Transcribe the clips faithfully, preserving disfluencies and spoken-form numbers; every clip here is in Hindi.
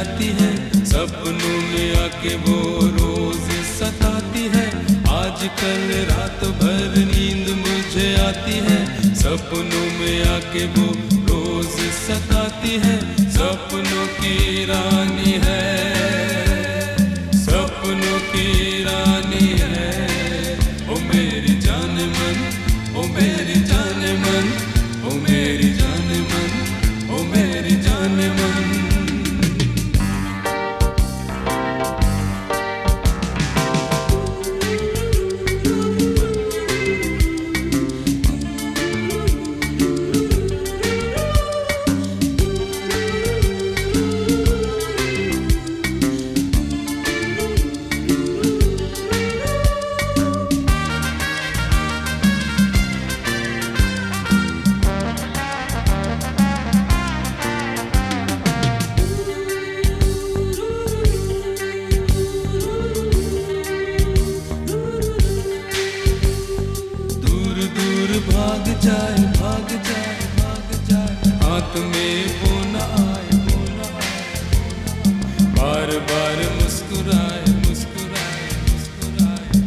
आती है, सपनों में आके वो रोज सताती है। आजकल रात भर नींद मुझे आती है, सपनों में आके वो रोज सताती है। सपनों की रानी है, सपनों की रानी है, ओ मेरी जान मन, ओ मेरी जान मन, ओ मेरी जान मन, ओ मेरी जान मन। भाग जाए, भाग जाए, भाग जाए, हाथ में वो न आए, वो न आए, बार बार मुस्कुराए, मुस्कुराए, मुस्कुराए।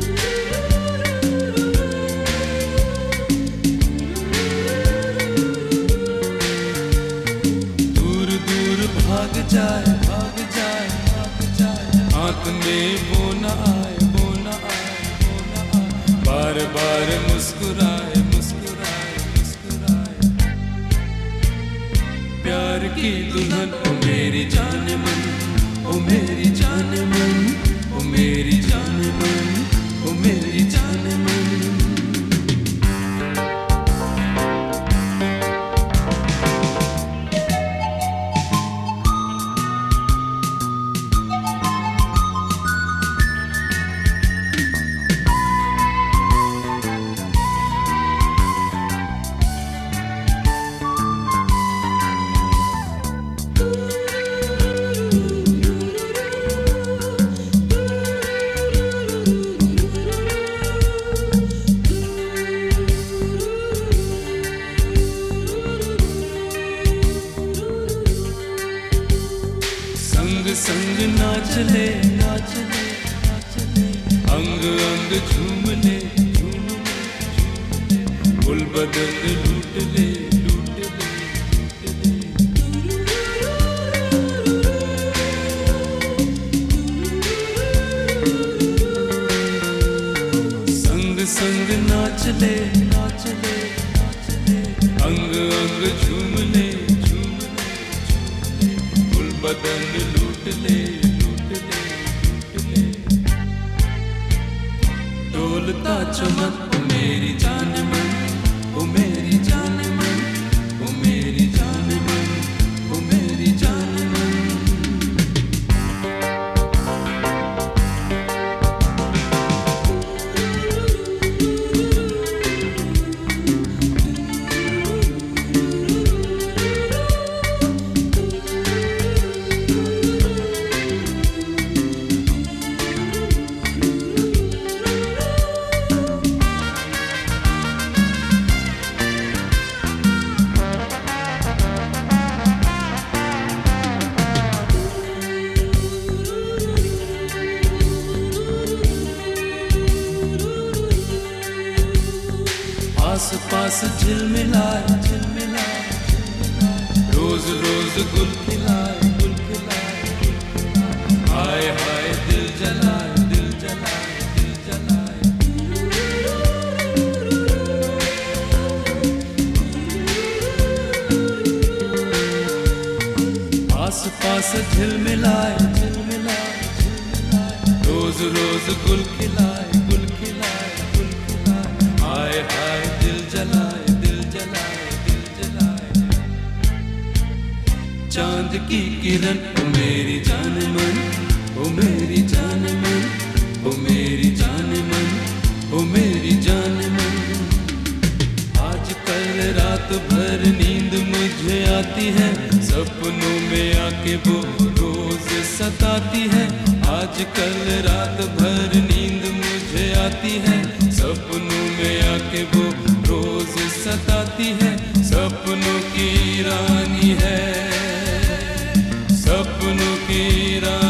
दूर दूर भाग जाए, भाग जाए, भाग जाए, हाथ में वो न आए, वो न आए, वो न आए, बार बार मुस्कुराए, प्यार की दुल्हन, ओ मेरी जान मन, ओ मेरी जान मन, ओ मेरी जान मन, ओ मेरी जान मन। संग नाच ले, नाच ले, नाच ले, अंग अंग झूम ले, झूम ले, झूम ले, कुल बदन लूट ले, लूट ले, लूट ले। संग संग नाच ले, नाच ले, नाच ले, अंग अंग झूम ले, झूम ले, झूम ले, कुल बदन लूट ले, लूट ले, लूट ले। डोलता चमन, ओ मेरी जान मन, ओ मेरी जान मन, ओ मेरी जान मन, ओ मेरी जान मन। आस पास झिलमिलाए, झिलमिलाए, झिलमिलाए, रोज रोज गुल खिलाए, गुल खिलाए, गुल खिलाए, हाय हाय दिल जलाए, दिल जलाए, दिल जलाए। आस पास झिलमिलाए, झिलमिलाए, झिलमिलाए, रोज रोज गुल खिलाए, गुल खिलाए, गुल खिलाए, हाय हाय दिल जलाए, दिल जलाए, दिल जलाए। चांद की किरण, ओ मेरी जान मन, ओ मेरी जान मन, ओ मेरी जान मन, ओ मेरी जान मन। आजकल रात भर नींद मुझे आती है, सपनों में आके वो रोज सताती है। आजकल रात भर नींद मुझे आती है, सपनों में आके वो रोज सताती है। सपनों की रानी है, सपनों सपनों की राह